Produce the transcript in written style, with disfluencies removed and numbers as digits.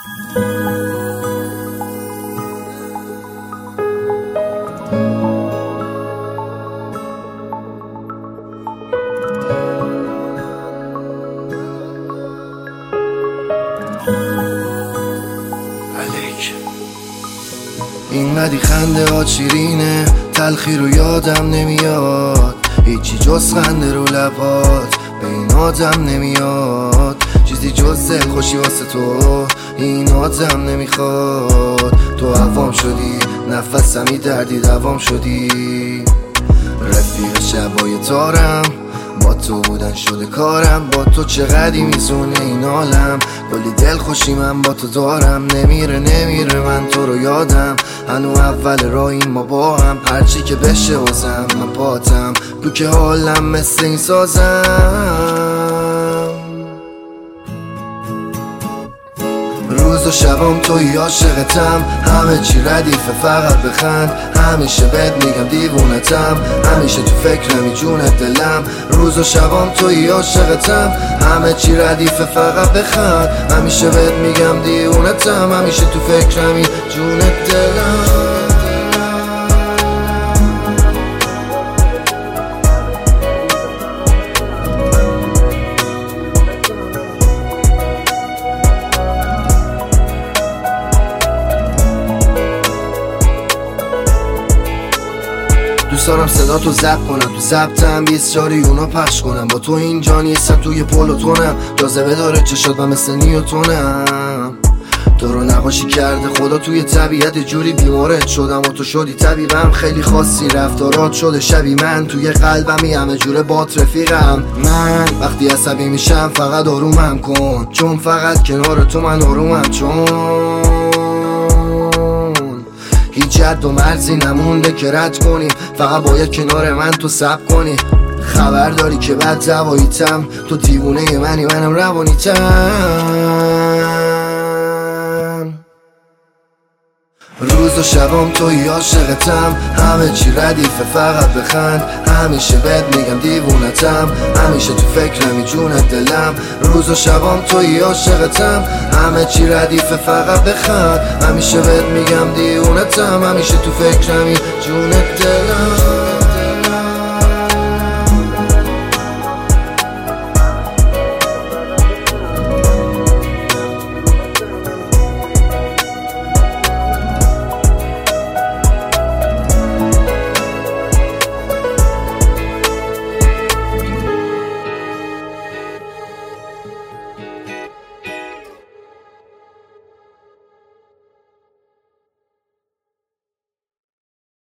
اینقدی خنده ها شیرینه، تلخی رو یادم نمیاد، هیچی جز خنده رو لبات به این آدم نمیاد، چیزی جز دل خوشی واسه تو این آدم نمیخواد. تو عوام شدی، نفسمی دردی دوام شدی، رفیق شبای تارم با تو بودن شده کارم، با تو چقدی میزونه این عالم، کلی دل خوشی من با تو دارم، نمیره من تو رو یادم، هنو اول راهیم ما با هم، هرچی که بشه واسم من پاتم، تو که حالم مثل این سازم. روز و شبام توی عاشقتم، همه چی ردیفه فقط بخند، همیشه بهت میگم دیوونتم، همیشه تو فکرمی جونت دلم. روز و شبام توی عاشقتم، همه چی ردیفه فقط بخند، همیشه بهت میگم دیوونتم، همیشه تو فکرمی جونت دلم. دوست دارم صدا تو ضبط کنم، تو ضبطم 20 جاری اونو پخش کنم، با تو اینجا نیستم توی پلوتونم، جاذبه داره چشات من مثل نیوتونم، تو رو نقاشی کرده خدا توی طبیعت جوری بیمارت شدم و تو شدی طبیبم، خیلی خاصی رفتارات شده شبیه من، توی قلبمی همه جوره بات رفیقم. من وقتی عصبی میشم فقط آرومم کن، چون فقط کنار تو من آرومم، چون هیچ حد و مرزی نمونده که رد کنی، فقط باید کنار من تو صبر کنی، خبر داری که بعد زواییتم، تو دیوونه منی منم روانیتم. روز و شبام توی عاشقتم، همه چی ردیفه فقط بخند، همیشه بهت میگم دیوونتم، همیشه تو فکرمی جونت دلم. روز و شبام توی عاشقتم، همه چی ردیفه فقط بخند، همیشه بهت میگم دیوونتم، همیشه تو فکرمی جونت دلم.